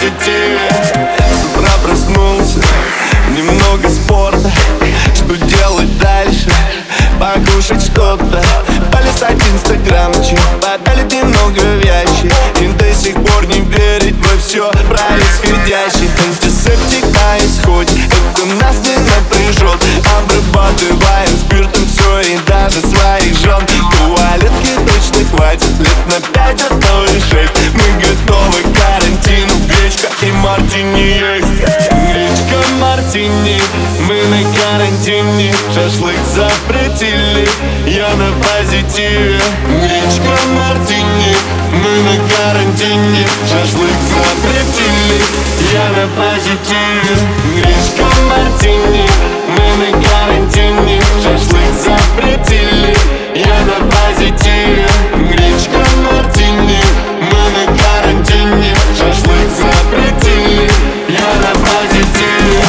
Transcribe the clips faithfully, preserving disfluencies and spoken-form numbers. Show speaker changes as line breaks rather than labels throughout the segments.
позитиве. С утра проснулся, немного спорта. Что делать дальше? Покушать что-то, полистать инстаграмчик, подалить немного вещи и до сих пор не верить во все происходящее. Антисептик на исходе, это нас не напряжет. Обрабатываем спиртом все и даже своих жен. Туалетки точно хватит лет на пять, а то и шесть. Мы готовы к карантину, гречка и мартини есть. Гречка, мартини, мы на карантине. Шашлык запретили, я на позитиве. Гречка, мартини, мы на карантине. Шашлык запретили, я на позитиве. Гречка, мартини, мы на карантине. Шашлык запретили, я на позитиве. Гречка, мартини, мы на карантине. Шашлык запретили, я на позитиве.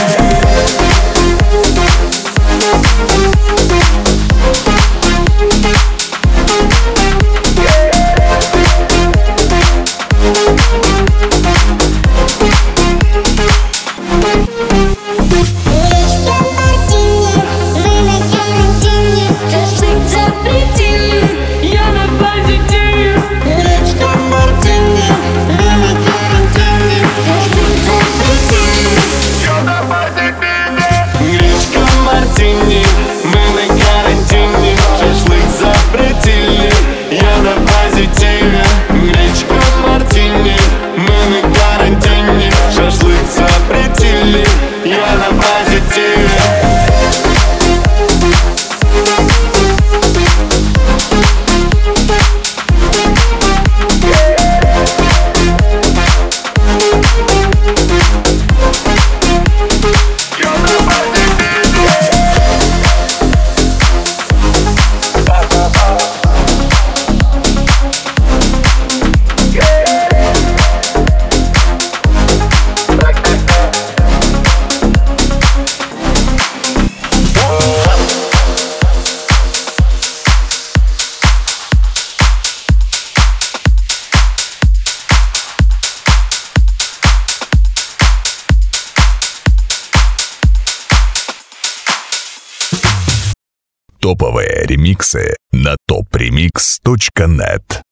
Топовые ремиксы на топ ремикс точка нет.